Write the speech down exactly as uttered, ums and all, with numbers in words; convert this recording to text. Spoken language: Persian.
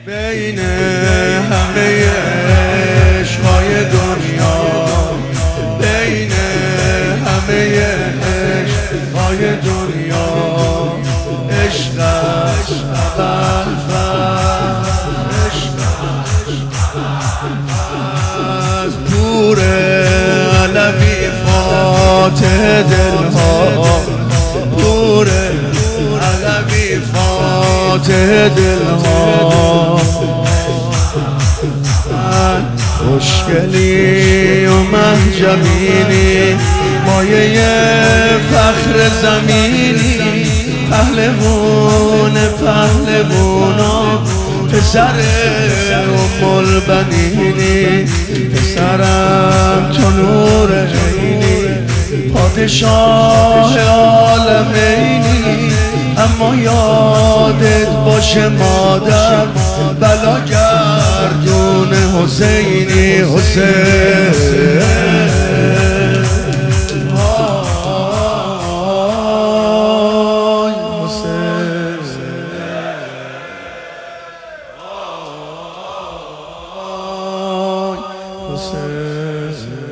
بین همه عشقای دنیا، بین همه عشقای دنیا، عشقش ابوالفضل، از پور علوی فاتح دلها، پور علوی فاتح دلها، خوشگلی و محجبینی، مایه فخر زمینی، پهلوان پهلوانا، پسر ام البنینی، پسرم تو نور عینی، پادشاه عالمینی، اما یادت باشه مادر، بلا گردون حسینی، حسین Say